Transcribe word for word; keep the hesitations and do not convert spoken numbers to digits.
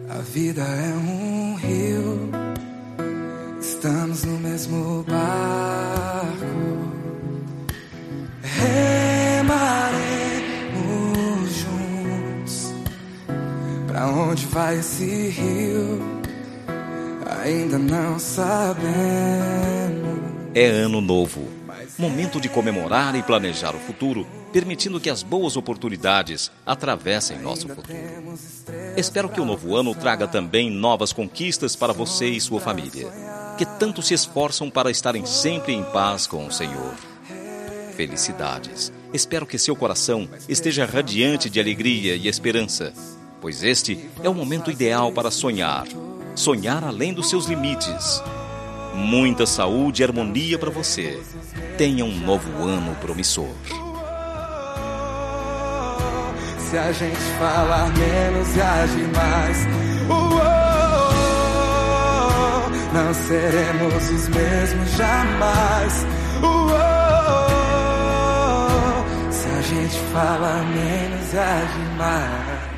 A vida é um rio, estamos no mesmo barco. Remaremos juntos. Pra onde vai esse rio? Ainda não sabemos. É ano novo, momento de comemorar e planejar o futuro, permitindo que as boas oportunidades atravessem nosso futuro. Espero que o novo ano traga também novas conquistas para você e sua família, que tanto se esforçam para estarem sempre em paz com o Senhor. Felicidades! Espero que seu coração esteja radiante de alegria e esperança, pois este é o momento ideal para sonhar, sonhar além dos seus limites. Muita saúde e harmonia para você. Tenha um novo ano promissor. Se a gente falar menos e agir mais, uh, oh, não seremos os mesmos jamais. Uh, oh, se a gente falar menos e agir mais.